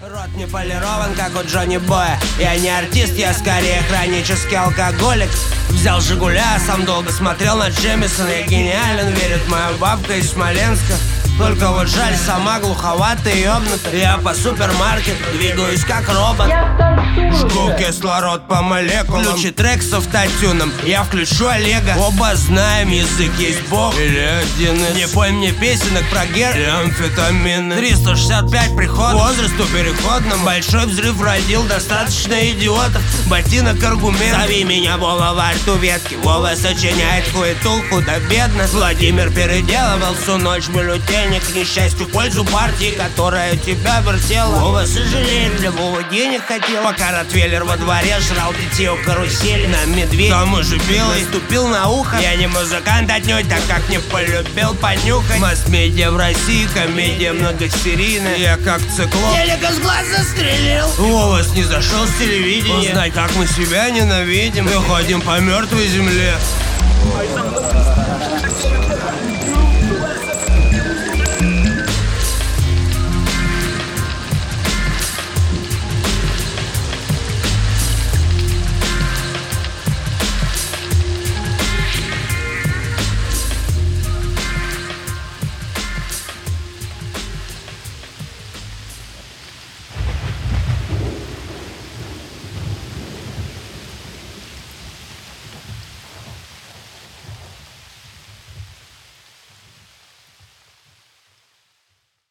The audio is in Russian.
Рот не полирован, как у Джонни Боя. Я не артист, я скорее хронический алкоголик. Взял Жигуля, сам долго смотрел на Джемисона. Я гениален, верит моя бабка из Смоленска. Только вот жаль, сама глуховатая и ёбнутая. Я по супермаркету двигаюсь как робот. Жгу кислород по молекулам. Включи трек с автотюном, я включу Олега. Оба знаем, язык есть бог или один из. Не пой мне песенок про гер и амфетамины. 365 приход, возрасту переходном. Большой взрыв родил достаточно идиотов. Ботинок аргумент. Зови меня Вова, во рту ветки. Вова сочиняет хуету худо-бедно. Владимир переделывал всю ночь бюллетени. К несчастью, в пользу партии, которая тебя вертела. Вова сожалеет, для Вова денег хотел. Пока Ротвейлер во дворе жрал детей у карусели. На медведь, к тому же белый, ступил на ухо. Я не музыкант отнюдь, так как не полюбил понюхать. Масс-медиа в России, комедия многосерийная. Я как циклоп, телек из глаз застрелил. Вова снизошел с телевидения. Узнай, как мы себя ненавидим. Мы ходим по мертвой земле.